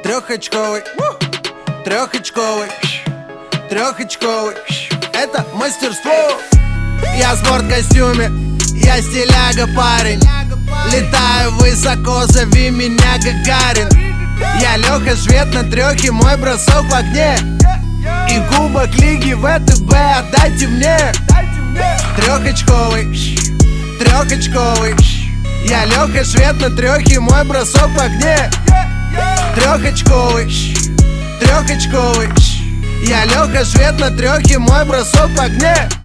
Трехочковый, трехочковый, трехочковый. Это мастерство. Я в спорткостюме, я стиляга парень. Летаю высоко, зови меня Гагарин. Я Леха Швед на трехе, мой бросок в огне. И кубок лиги ВТБ отдайте мне. Трехочковый, трехочковый. Я Леха Швед на трехе, мой бросок в огне. Трехочковый, трехочковый. Я Леха Швед на трехе, мой бросок в огне.